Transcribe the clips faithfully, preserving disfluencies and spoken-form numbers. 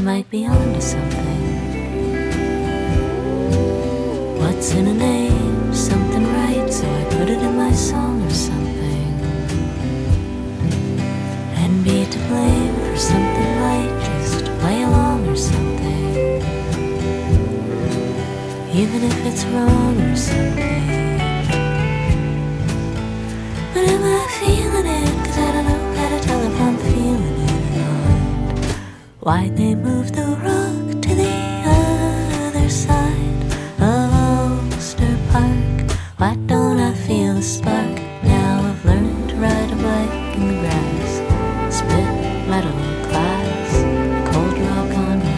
might be onto something. What's in a name? Something right, so I put it in my song or something. And be to blame for something light, just play along or something. Even if it's wrong or something. But am I feeling it? Cause I don't know how to tell if I'm feeling it or not. Why'd they move the rock to the other side of Ulster Park? Why don't I feel the spark? Now I've learned to ride a bike in the grass. Spit metal glass, cold rock on my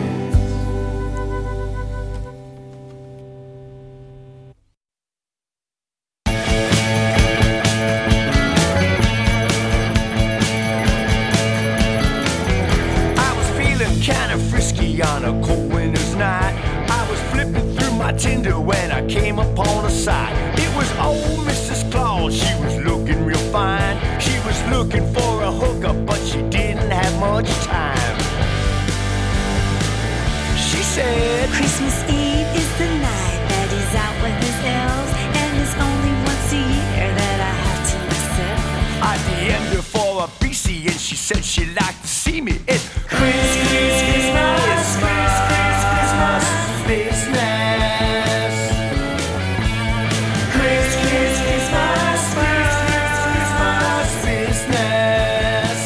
on a cold winter's night. I was flipping through my Tinder when I came upon a site. It was old Missus Claus, she was looking real fine. She was looking for a hookup, but she didn't have much time. She said, Christmas Eve is the night that he's out with his elves, and it's only once a year that I have to myself. I D M'd her for a B C and she said she'd like to see me. It's Christmas, Christmas, Christmas, Christmas business. Christmas, Christmas, Christmas, Christmas business.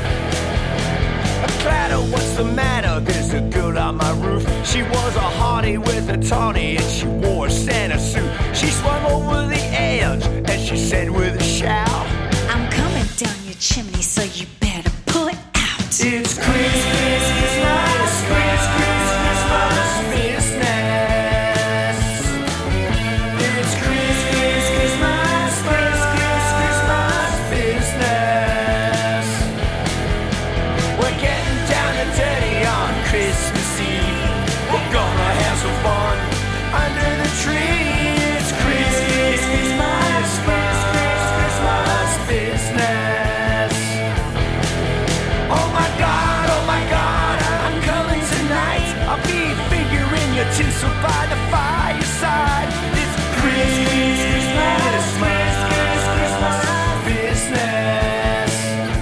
Clatter, what's the matter? There's a girl on my roof. She was a hottie with a tawny and she wore a Santa suit. She swung over the edge and she said with a shout, I'm coming down your chimney, so you better put out. It's Christmas, Christmas, Christmas, Christmas business. It's Christmas, Christmas, Christmas, Christmas business. We're getting down and dirty on Christmas Eve. We're gonna have some fun under the tree. It's Christmas, Christmas, Christmas, Christmas business. Oh my God, oh my God, I'm coming tonight. I'll be figuring your tinsel by the fireside. It's Christmas, Christmas, Christmas, Christmas business.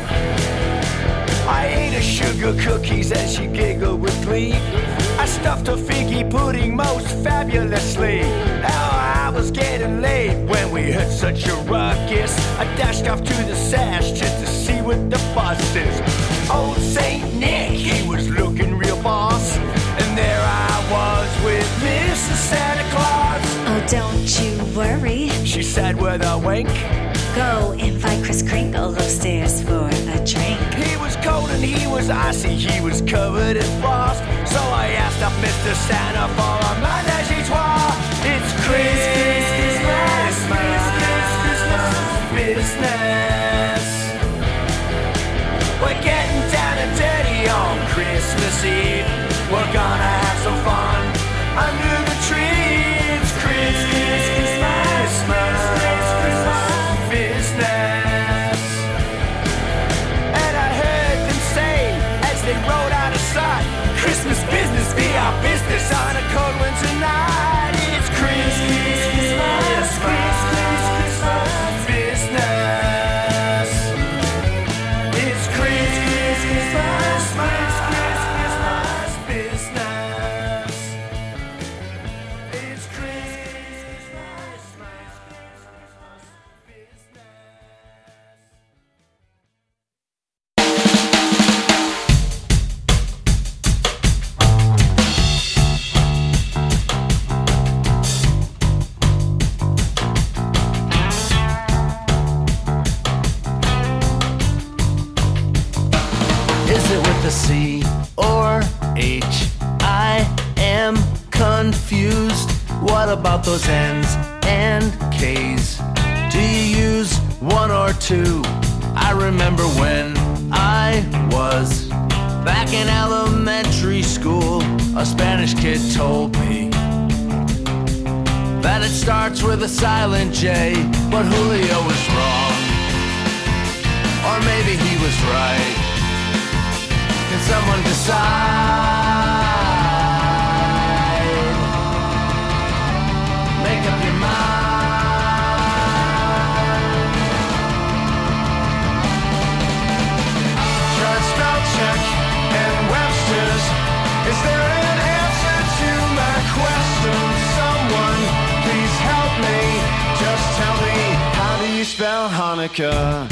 I ate her sugar cookies and she giggled with glee. I stuffed her figgy pudding most fabulously. Oh, I was getting late when we heard such a ruckus. I dashed off to the sash just to see what the fuss is. Old Saint Nick, he was looking real boss. And there I was with Missus Santa Claus. Oh, don't you worry. She said with a wink. Go invite Kris Kringle upstairs for a drink. He was cold and he was icy, he was covered in frost. So I asked up Mister Santa for a menage a trois. It's Christmas, Christmas, Christmas, Christmas business. We're getting down and dirty on Christmas Eve. We're gonna have some fun under the tree. It's Christmas, Christmas, Christmas, Christmas business. And I heard them say as they rode out of sight, Christmas business be our business on a cold winter night. It's Christmas, Christmas, Christmas, Christmas business. It's Christmas, Christmas, Christmas, Christmas business. It's Christmas, Christmas, Christmas business. Is it with a C or H? I am confused. What about those N's and K's? Do you use one or two? I remember when I was back in elementary school, a Spanish kid told me that it starts with a silent J, but Julio was wrong. Or maybe he was right. Can someone decide. Make up your mind. Try spell check and Webster's. Is there an answer to my question? Someone, please help me. Just tell me, how do you spell Hanukkah?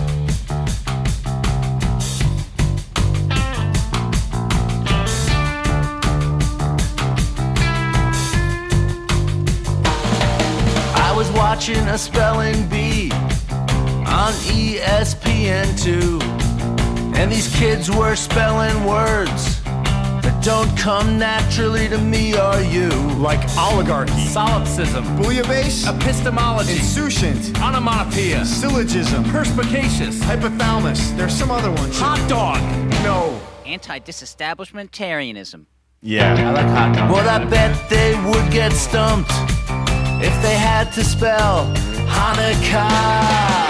I was watching a spelling bee on E S P N two, and these kids were spelling words that don't come naturally to me or you. Like oligarchy, solipsism, bouillabaisse, epistemology, insouciant, onomatopoeia, syllogism, perspicacious, hypothalamus. There's some other ones. hot dog. No. Anti-disestablishmentarianism. Yeah, I like hot dog. Well, I bet they would get stumped if they had to spell Hanukkah.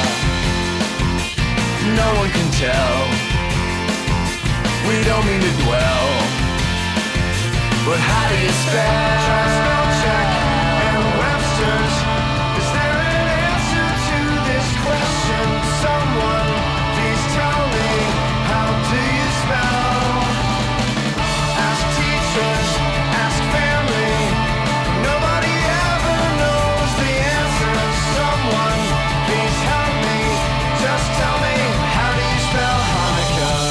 No one can tell. We don't mean to dwell, but how do you spell? Try spell check and Webster's. Is there an answer to this question? Someone, please tell me, how do you spell? Ask teachers, ask family. Nobody ever knows the answer. Someone, please help me. Just tell me, how do you spell Hanukkah?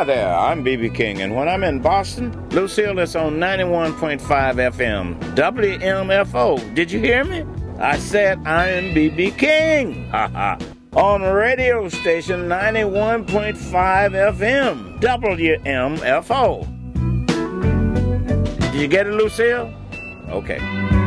Hi there, I'm B B King, and when I'm in Boston, Lucille is on ninety-one point five F M, W M F O. Did you hear me? I said I'm B B King. Ha ha. On radio station ninety-one point five F M, W M F O. Did you get it, Lucille? Okay.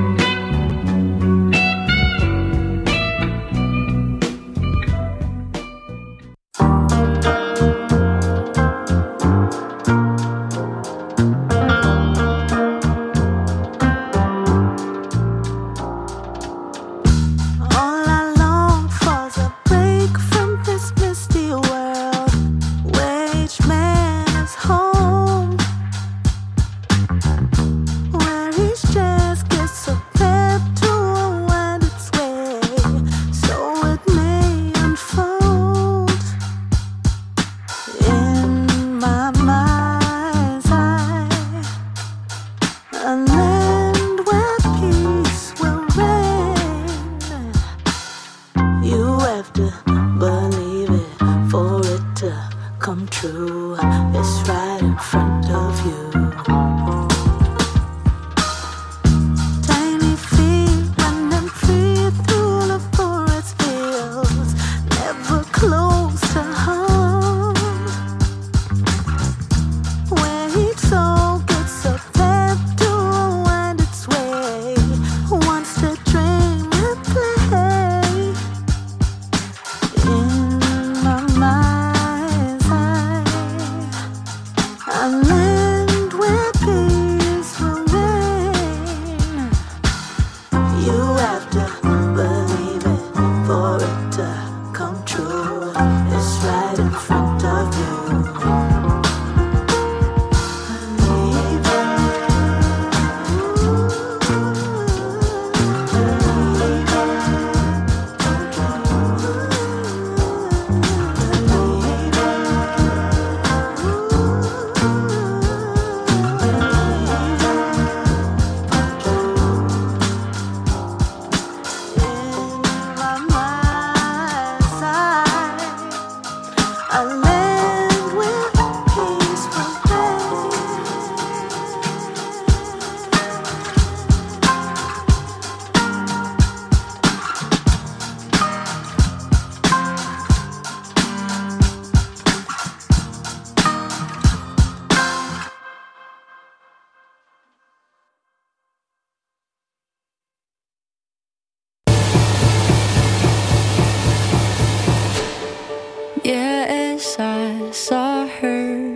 Yes, I saw her,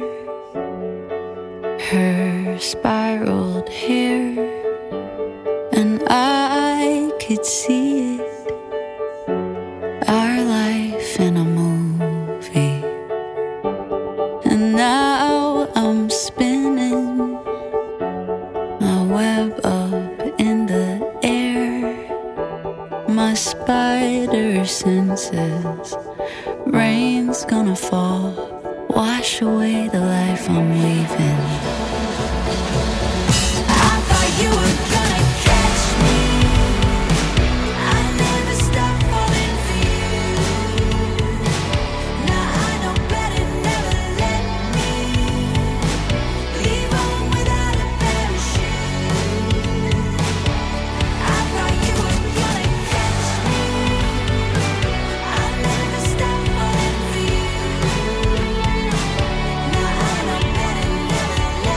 her spiraled hair, and I could see it, our life in a movie. And now I'm spinning my web up in the air, my spider senses. Rain's gonna fall, wash away the life I'm weaving. I thought you were gonna catch me. I never stopped falling for you. Now I know better, never let me leave home without a parachute. I thought you were gonna catch me. I never stopped falling for you. Now I know better, never let me.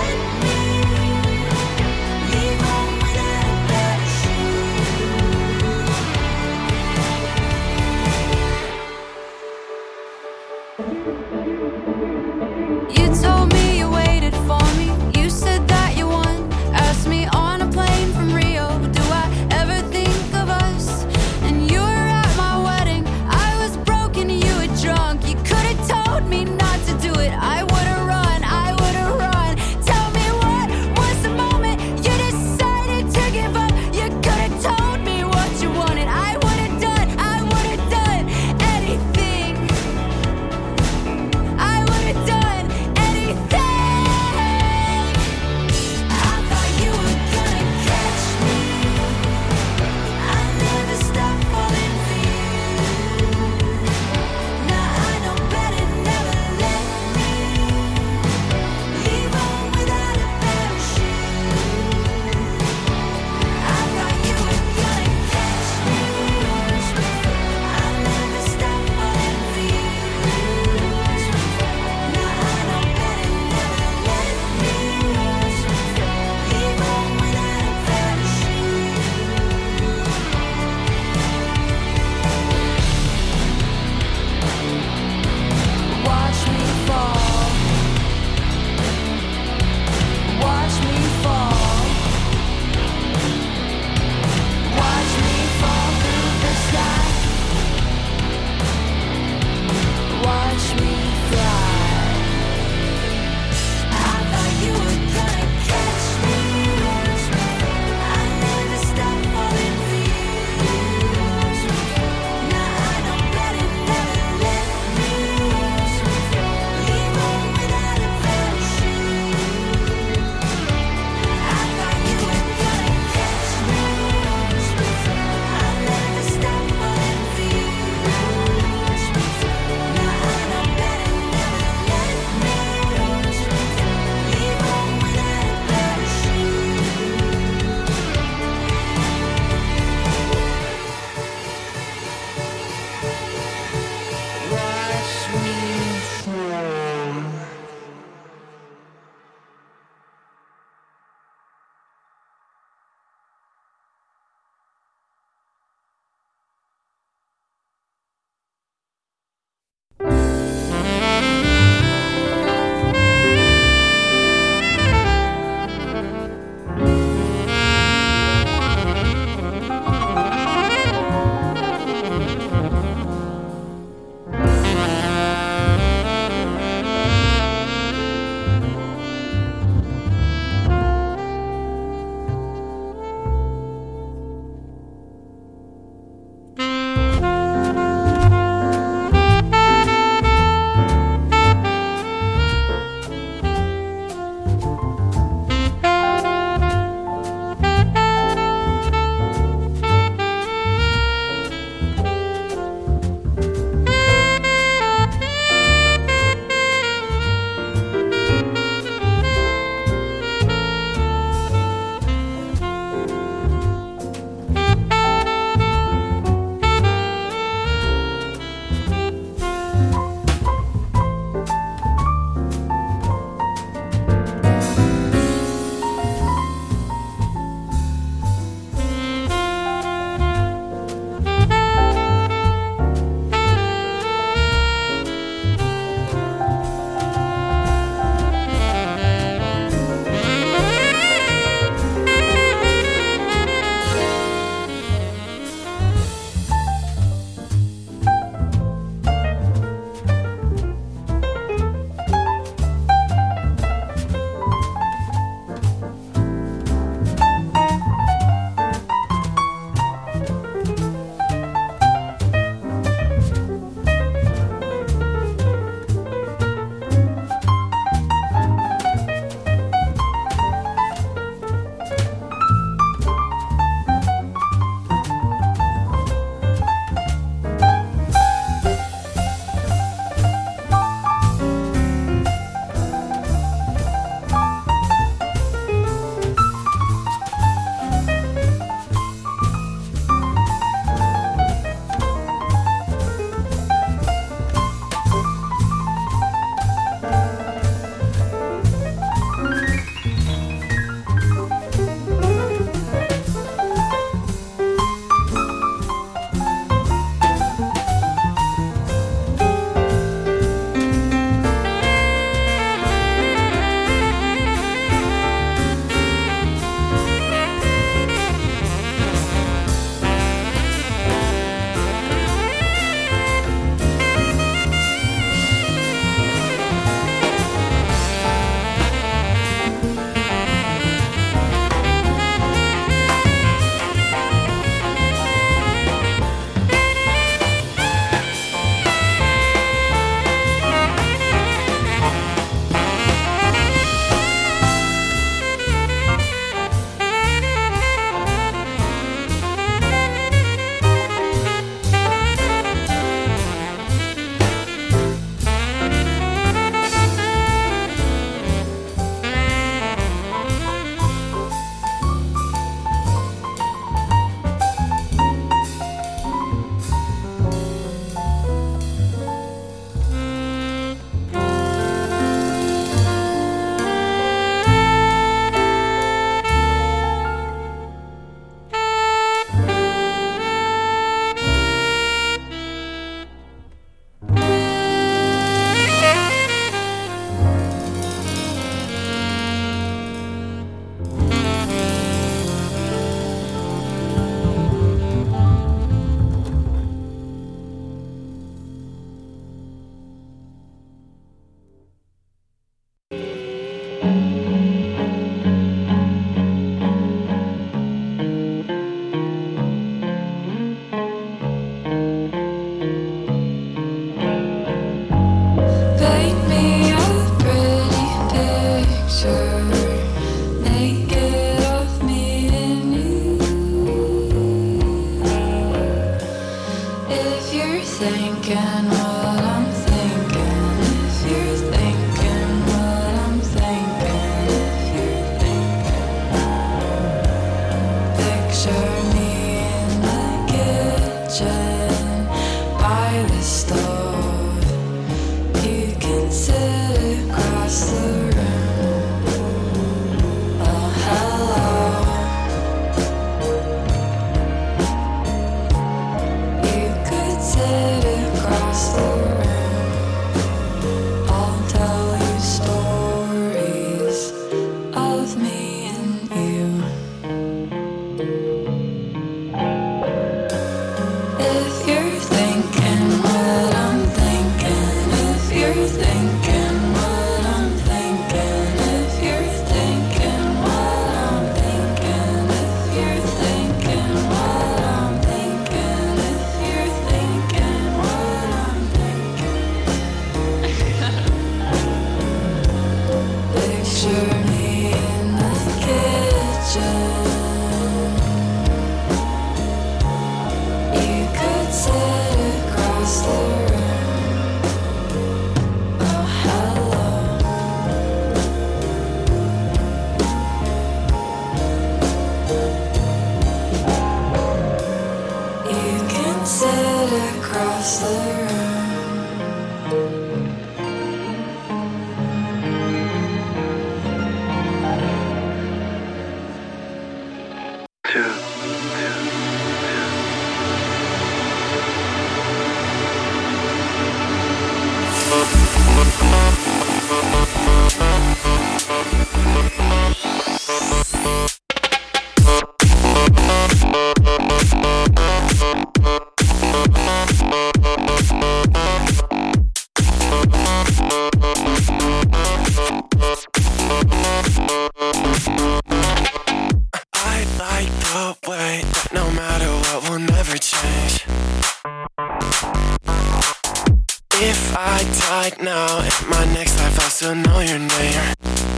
still know your name.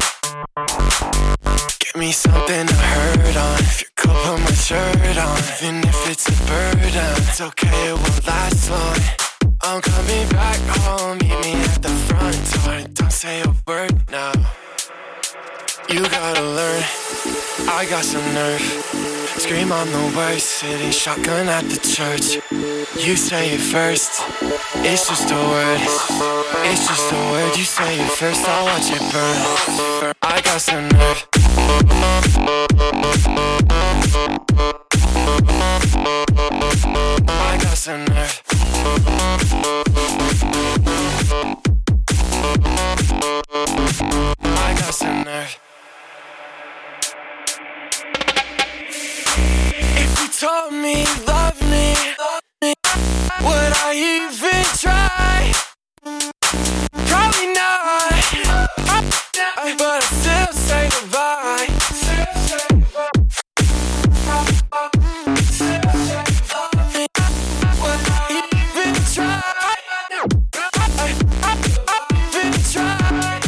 Give me something to hurt on. If you're cool, put my shirt on. Even if it's a burden, it's okay, it won't last long. I'm coming back home, meet me at the front door. Don't say a word now. You gotta learn, I got some nerve. Scream on the worst, sitting shotgun at the church. You say it first, it's just a word. It's just a word, you say it first, I'll watch it burn. I got some nerve. I got some nerve. I got some nerve. If you told me you love me, would I even try? Probably not, but I still say goodbye. Would I even try? Even try?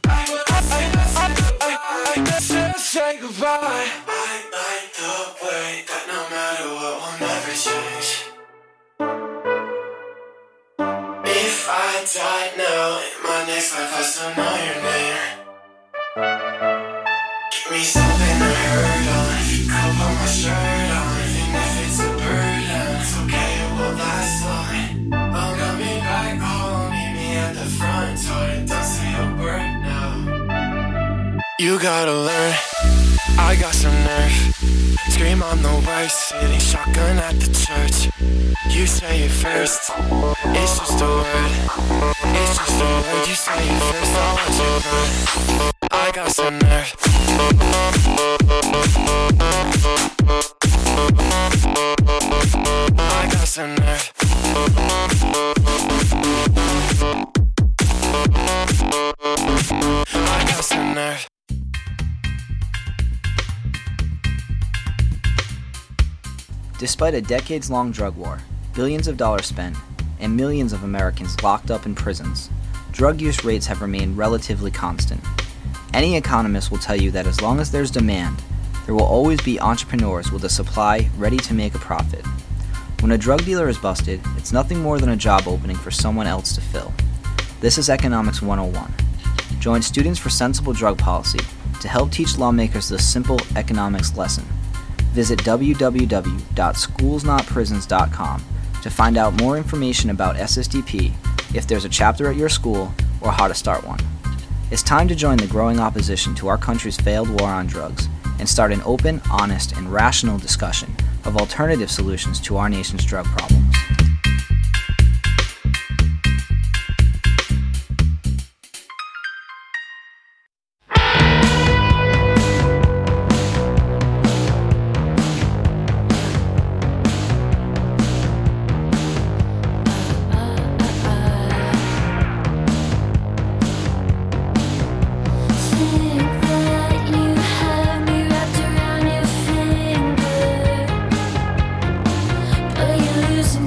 I still say goodbye. I like the way that no matter what will never change. If I died now, in my next life I still know your name. Give me something to hurt on. If you could put my shirt on. Even if it's a burden, it's okay, it won't last long. I'm coming back home, meet me at the front door. Don't say a word now. You gotta learn, I got some nerve. Scream on the worst, sitting shotgun at the church. You say it first, it's just a word. It's just a word, you say it first, I'll watch it burn. I got some nerve. I got some nerve. I got some nerve. Despite a decades-long drug war, billions of dollars spent, and millions of Americans locked up in prisons, drug use rates have remained relatively constant. Any economist will tell you that as long as there's demand, there will always be entrepreneurs with a supply ready to make a profit. When a drug dealer is busted, it's nothing more than a job opening for someone else to fill. This is Economics one oh one. Join Students for Sensible Drug Policy to help teach lawmakers this simple economics lesson. Visit w w w dot schools not prisons dot com to find out more information about S S D P, if there's a chapter at your school, or how to start one. It's time to join the growing opposition to our country's failed war on drugs and start an open, honest, and rational discussion of alternative solutions to our nation's drug problems. Losing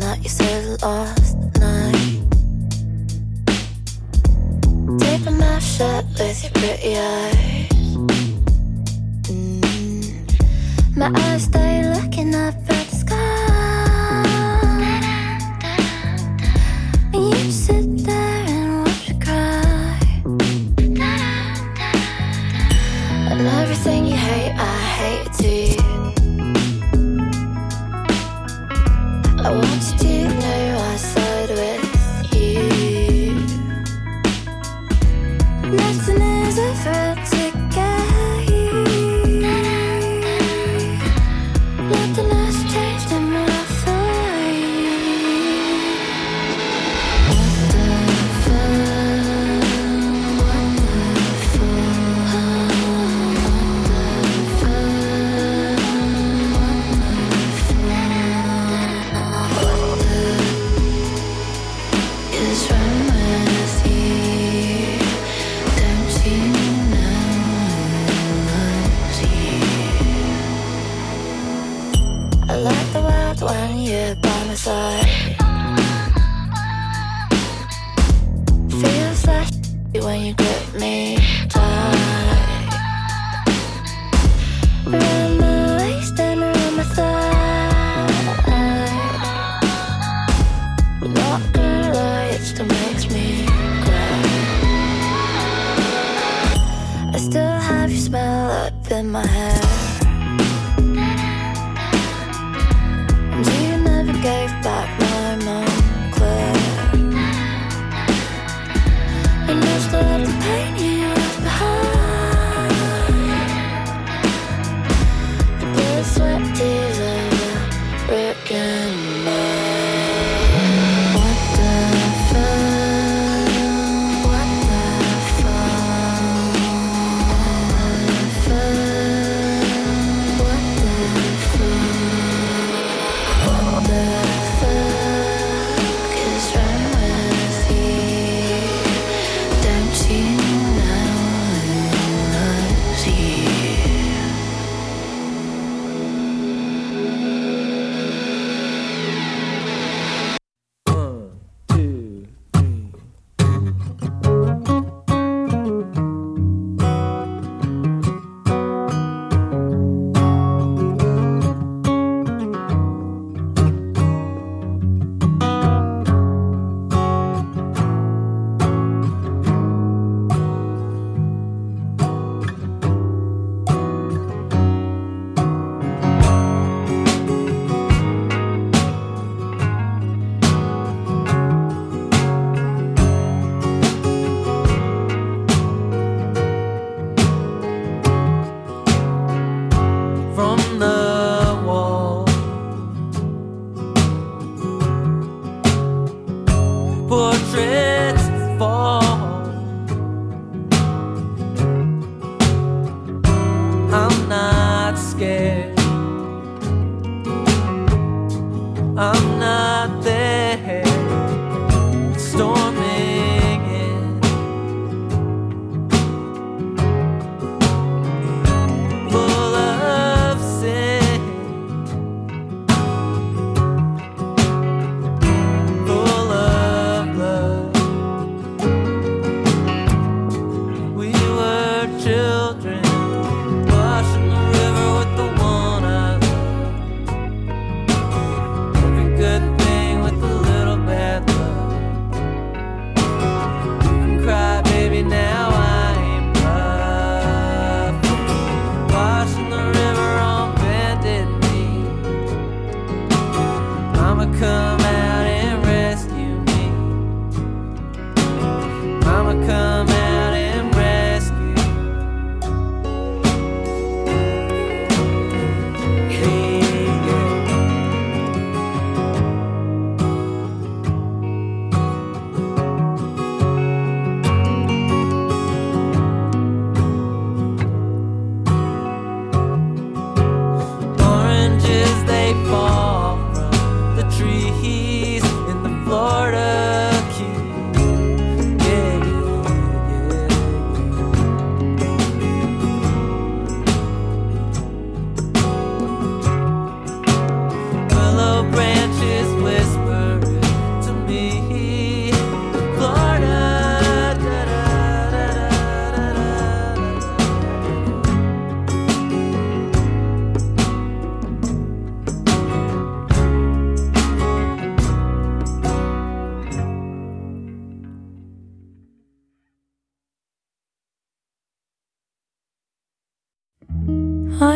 that you said last night. Tape my mouth shut with your pretty eyes. Mm. My eyes stay looking up at the sky, and you just sit there and watch me cry. And everything you hate, I hate it too. I want you to know I side with you. Nothing is ever to get you. Nothing has changed in my life. What the fuck? What the fuck? What the fuck? What is wrong with you? Don't you know I love you? I like the world when you're by my side. Feels like when you grip me tight. Around my waist and around my thigh. Not gonna lie, it still makes me cry. I still have your smell up in my hair, and you never gave back my Montclair. And I still have the pain you left behind. The blood, sweat, tears of a broken mind. What the fuck? What the fuck? What the fuck? What the fuck is wrong with you? Don't you know I love you? From the wall, portraits fall. I'm not scared, I'm not there, storming in, full of sin.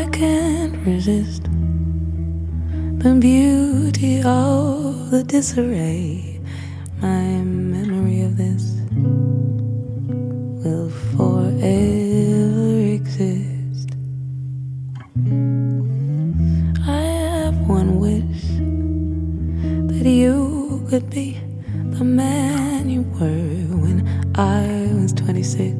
I can't resist the beauty of the disarray. My memory of this will forever exist. I have one wish, that you could be the man you were when I was twenty-six.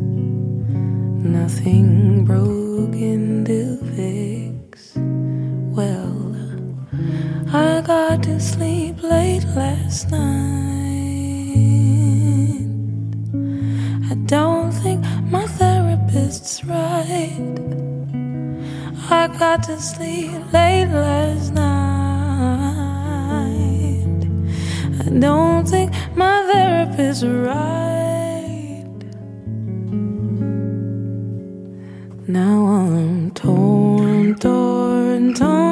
Nothing broken to fix. Well, I got to sleep late last night. I don't think my therapist's right. I got to sleep late last night. I don't think my therapist's right. Now I'm torn, torn,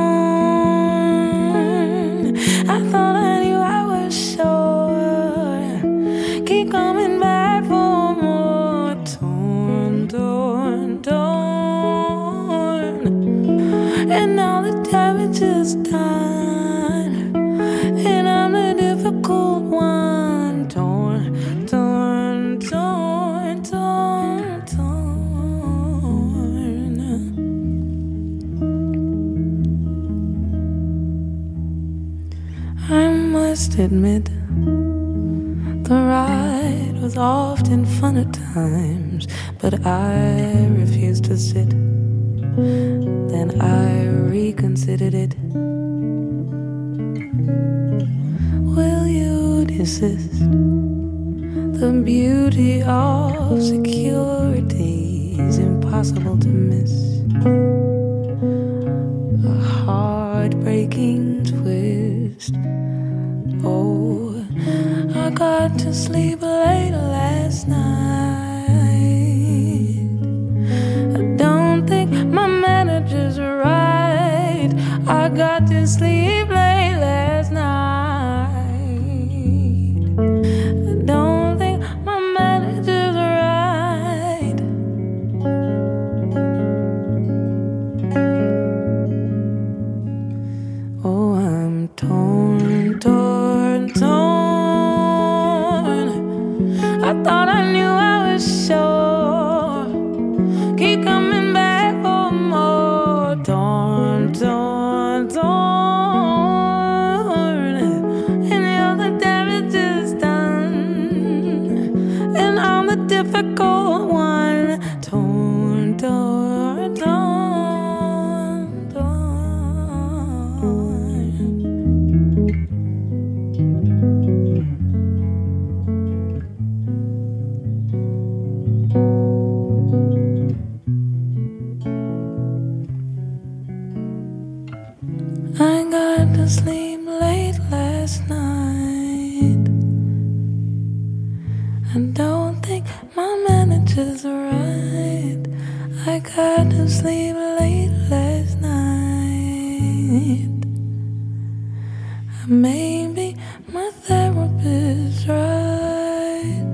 torn. I thought I knew I was sure. Keep coming back for more. Torn, torn, torn. And now the damage is done, and I'm the difficult one. Torn, torn, torn, torn, torn. I must admit, the ride was often fun at times, but I refused to sit. Then I reconsidered it. Will you desist? The beauty of security is impossible to miss. A heartbreaking twist. Oh, I got to sleep late last night. I don't think my manager's right. I got to sleep late last night. I don't think my manager's right. Oh, I'm torn, torn, torn. I thought I knew I was sure. Keep coming back for more. Torn, torn, torn. And now the damage is done, and I'm the difficult one. Torn, torn, torn, torn. I got to sleep late last night. I don't think my manager's right. I got to sleep late last night. Maybe my therapist's right.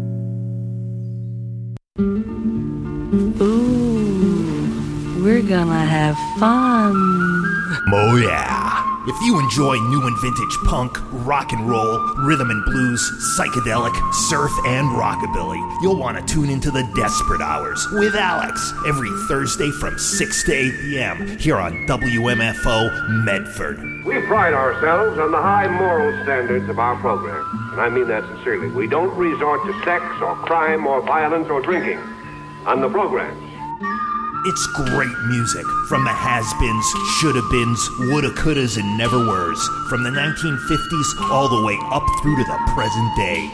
Ooh, we're gonna have fun. Oh yeah! If you enjoy new and vintage punk, rock and roll, rhythm and blues, psychedelic, surf, and rockabilly, you'll want to tune into the Desperate Hours with Alex every Thursday from six to eight p.m. here on W M F O Medford. We pride ourselves on the high moral standards of our program, and I mean that sincerely. We don't resort to sex or crime or violence or drinking on the programs. It's great music from the has-beens, shoulda-beens, woulda-couldas, and never-weres, from the nineteen fifties all the way up through to the present day.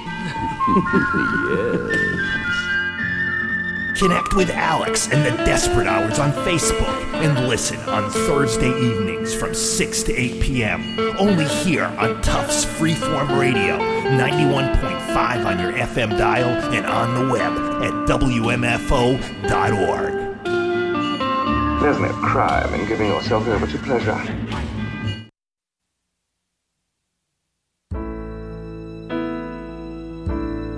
Yes. Connect with Alex and the Desperate Hours on Facebook and listen on Thursday evenings from six to eight p.m. only here on Tufts Freeform Radio, ninety-one point five on your F M dial and on the web at W M F O dot org. There's no crime in giving yourself over to pleasure.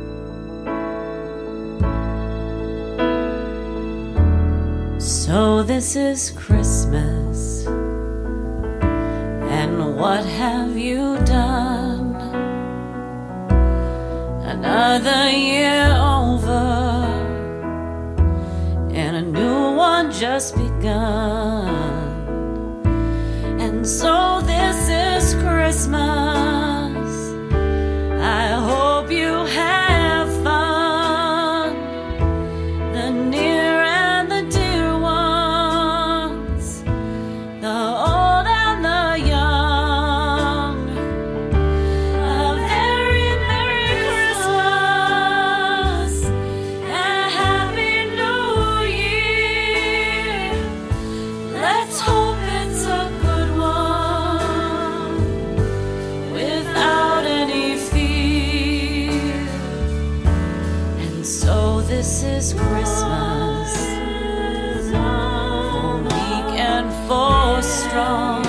So this this is Christmas, and what have you done? Another year over, and a new one just begun. And so this is Christmas. I hope you have fun, the near and the dear ones, the old and the young. A very Merry Christmas, a Happy New Year. Let's hope it's a good one, without any fear. And so this is Christmas, for weak and for strong,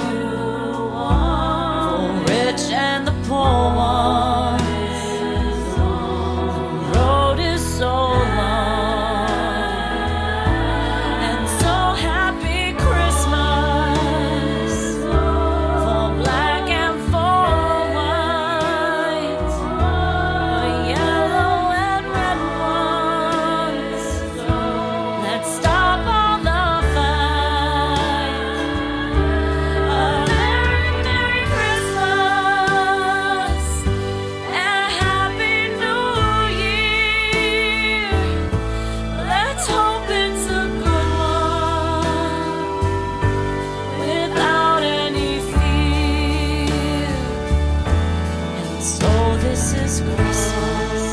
for rich and the poor ones. The road is so long, and so happy Christmas, for black and for white, for yellow and red ones. Let's stop all the fight. A very Merry Christmas, a Happy New Year. Let's hope it's a good one, without any fear. And so this is Christmas,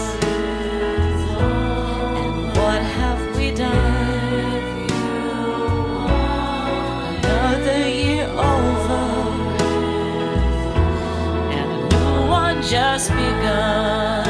and what have we done? Another year over, and a new one just begun.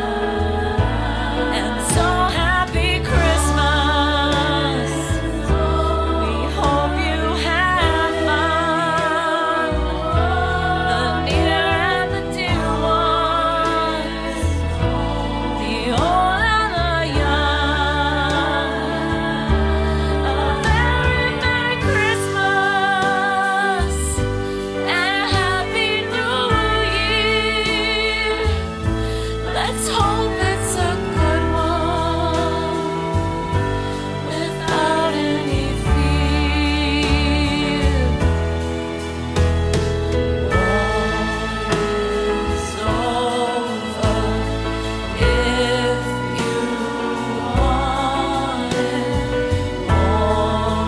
And so happy Christmas. We hope you have fun, the near and the dear ones, the old and the young. A very Merry Christmas, a Happy New Year. Let's hope it's a good one, without any fear. War is over, if you want it. War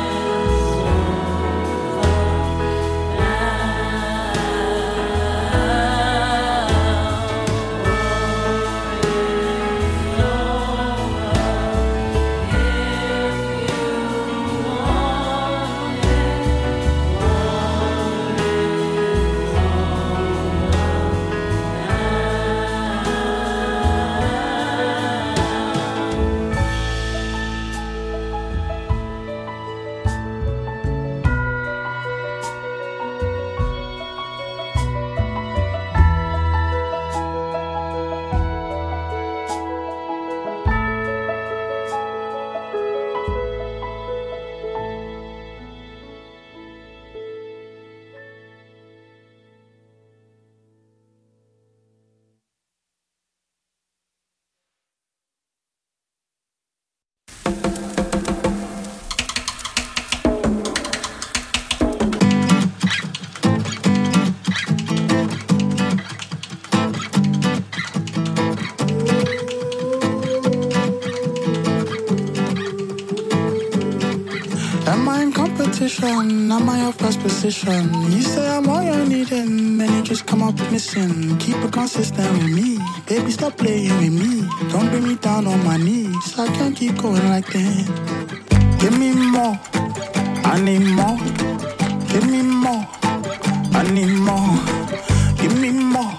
Am I in competition? Am I of first position? You say I'm all you're needing, then you just come up missing. Keep it consistent with me, baby, stop playing with me. Don't bring me down on my knees, I can't keep going like that. Give me more, I need more. Give me more, I need more. Give me more,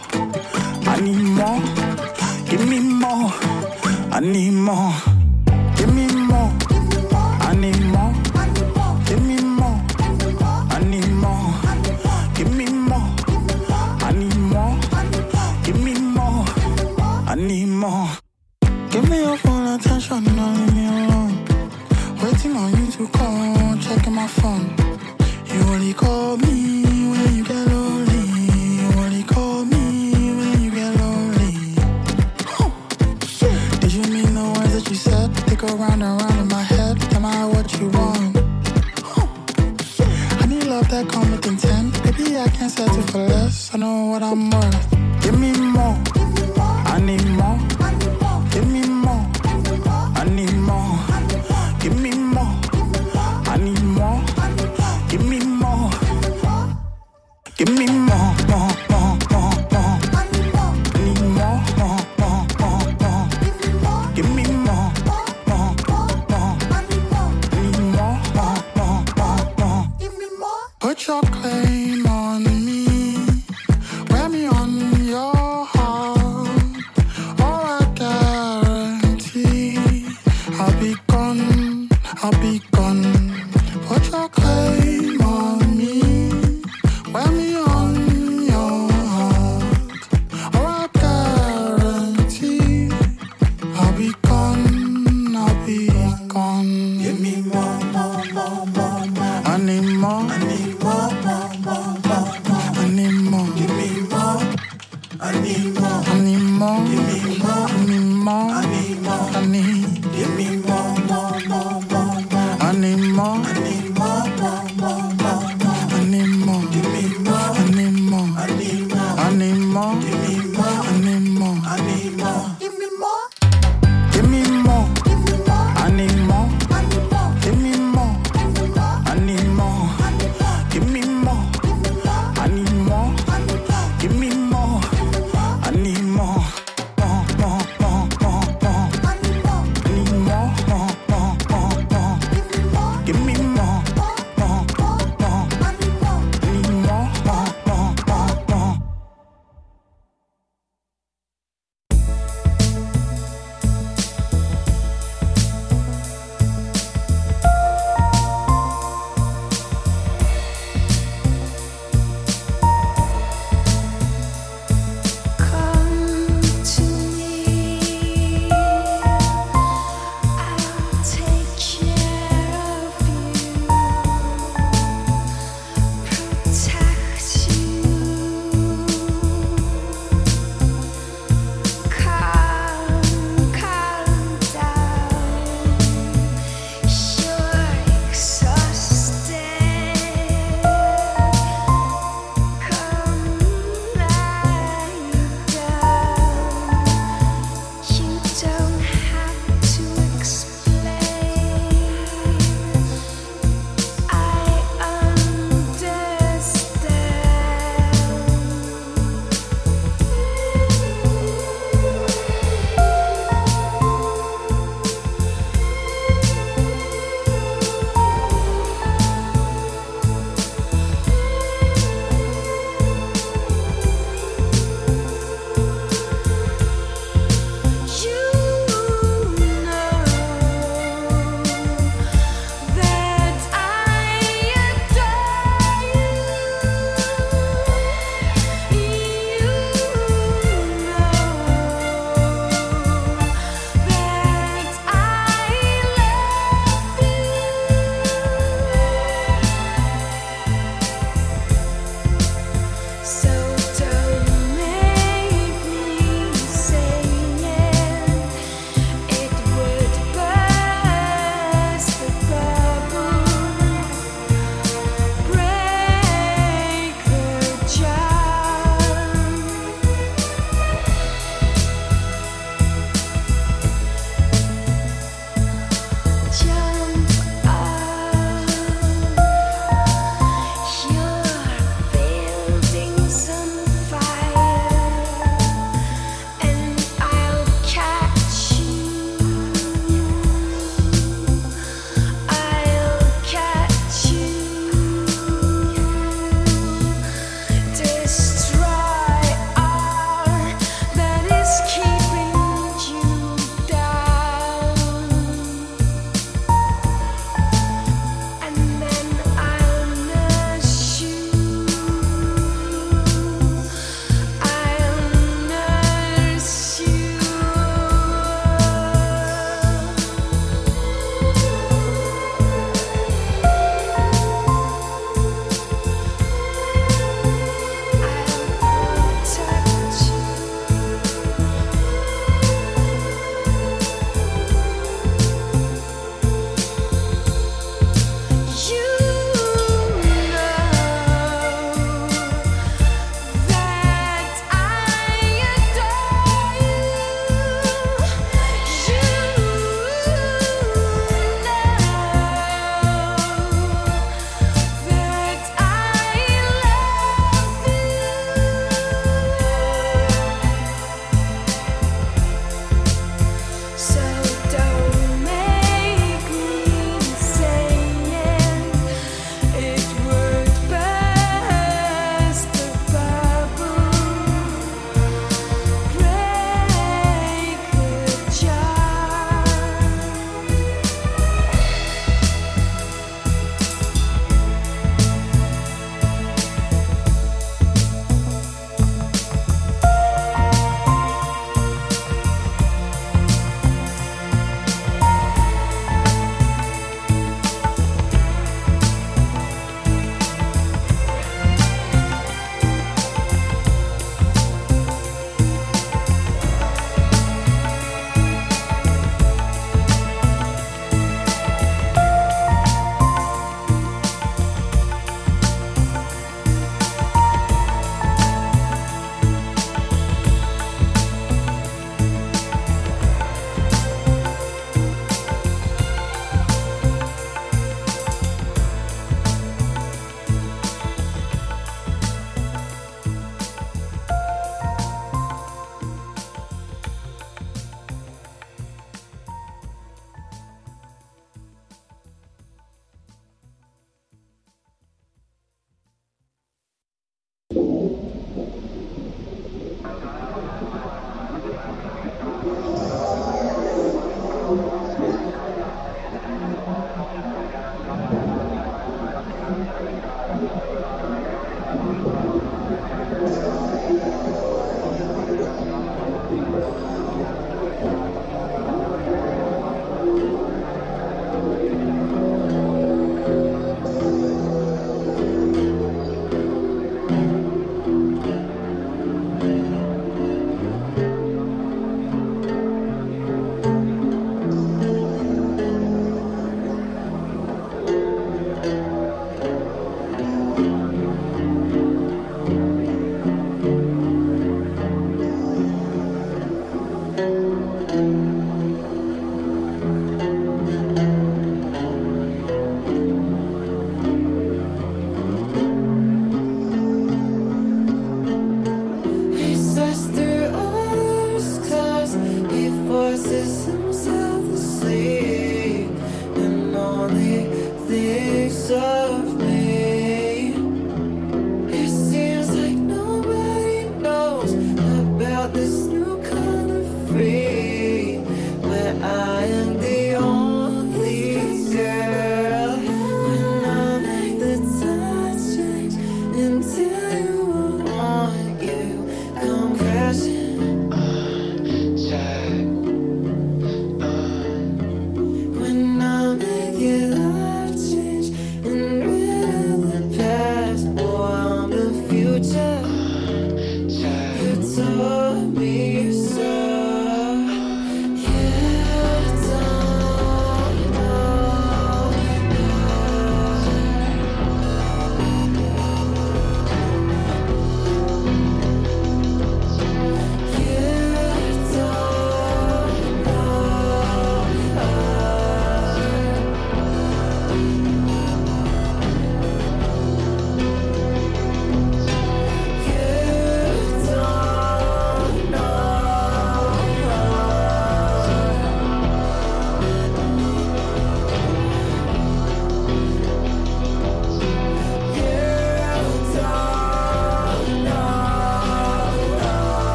I need more. Give me more, I need more. Give me more, I need more. Give me more, I need more. Give me more, I need more. Give me more, I need more. Give me your full attention, don't leave me alone. Waiting on you to call, check You only call me when you get lonely. You only call me when you get lonely. Huh. Did you mean the words that you said? They go round and round in my head. Am I what you want? Huh. I need love that come with intent. Baby, I can't settle for less. I know what I'm worth. Give me more. I need more. Give me more. I need more. Give me more. I need more. Give me more. Give me more, more, more, more, more. I need more, more, more, more, more. Give me more, more, more, more. I need more, more, more, more, more. Give me more. Put your claim on me. Wear me on your heart. All I guarantee, I'll be gone, I'll be gone. Put your claim on me. Wear me on your heart. All I guarantee, I'll be gone, I'll be gone. Give me more, more, more, more, more. I need more, I need more, more, more, more, more. I need more. Give me more. I need more. I need more. Give me more. I need more. I need more. I need. Give me more, more, more, more, more. I need more. I need more, more, more, more, more. I need more. Give me more. I need more. I need more. I need more. Give me more. I need more. I need more. Give me more. Give me more. Give me more. I need more. I need more. Give me more. I need more. I need more. Give me more.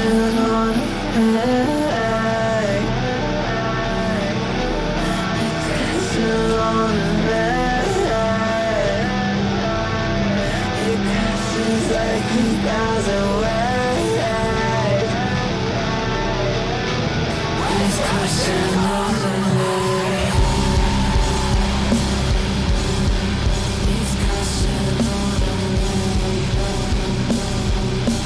just wanna